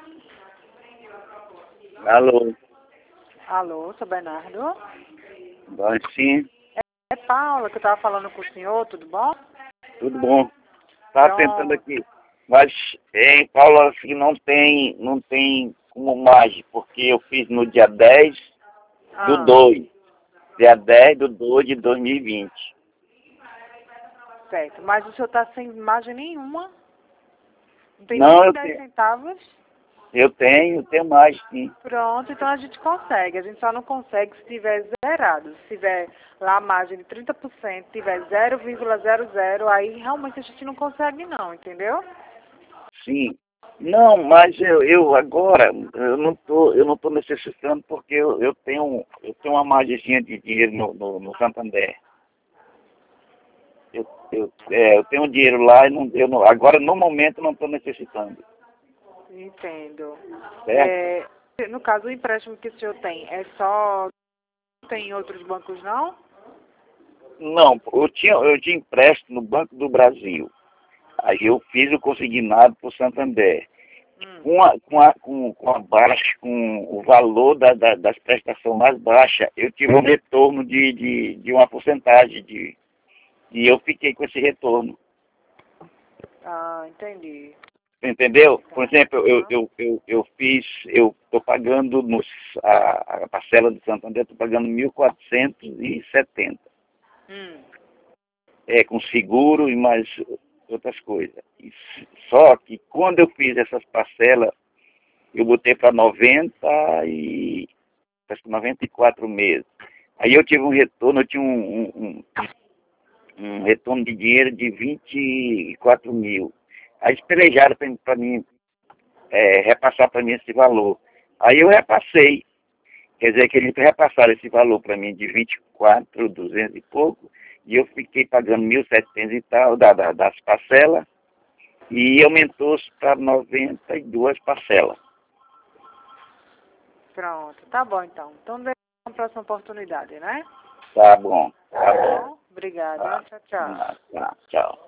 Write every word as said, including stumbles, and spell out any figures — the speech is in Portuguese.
Alô? Alô, sou Bernardo. Bom, sim, É Paula que eu estava falando com o senhor, tudo bom? tudo bom. Tá Pronto. tentando aqui. Mas em Paulo, assim, não tem, não tem como mais, porque eu fiz no dia dez do Ah, dois. Dia dez do dois de dois mil e vinte. certo. Mas o senhor está sem imagem nenhuma? Não tem Não, nem eu dez tenho, centavos? eu tenho, eu tenho mais, sim. Pronto, então a gente consegue. A gente só não consegue se tiver zerado. Se tiver lá a margem de trinta por cento, tiver zero vírgula zero zero, aí realmente a gente não consegue não, entendeu? Sim. Não, mas eu, eu agora, eu não tô, eu não tô necessitando porque eu, eu tenho, eu tenho uma margemzinha de dinheiro no, no, no Santander. Eu, eu, é, eu tenho dinheiro lá e não, eu não, agora no momento não estou necessitando. Entendo. Certo? É, no caso, o empréstimo que o senhor tem é só... Não tem em outros bancos, não? Não, eu tinha, eu tinha empréstimo no Banco do Brasil. Aí eu fiz o consignado para o Santander. Hum. Com a, com, a, com, com a baixa, com o valor da, da, das prestações mais baixa, eu tive um retorno de, de, de uma porcentagem de, e eu fiquei com esse retorno. Ah, entendi. Entendeu? Por Tá. exemplo, eu, Aham. eu, eu, eu fiz, eu estou pagando nos, a, a parcela do Santander, estou pagando mil quatrocentos e setenta. Hum. É, com seguro e mais outras coisas. E s- só que quando eu fiz essas parcelas, eu botei para noventa e acho que noventa e quatro meses. Aí eu tive um retorno, eu tinha um, um, um, um retorno de dinheiro de vinte e quatro mil. Aí eles pelejaram para mim, é, repassar para mim esse valor. Aí eu repassei. Quer dizer que eles repassaram esse valor para mim de vinte e quatro, duzentos e pouco, e eu fiquei pagando mil e setecentos e tal da, da, das parcelas, e aumentou para noventa e duas parcelas. Pronto. Tá bom, então. Então, deixa uma próxima oportunidade, né? Tá bom, tá Tá bom. bom? Obrigada. Tá, Tchau, tchau. tá, tá, tchau.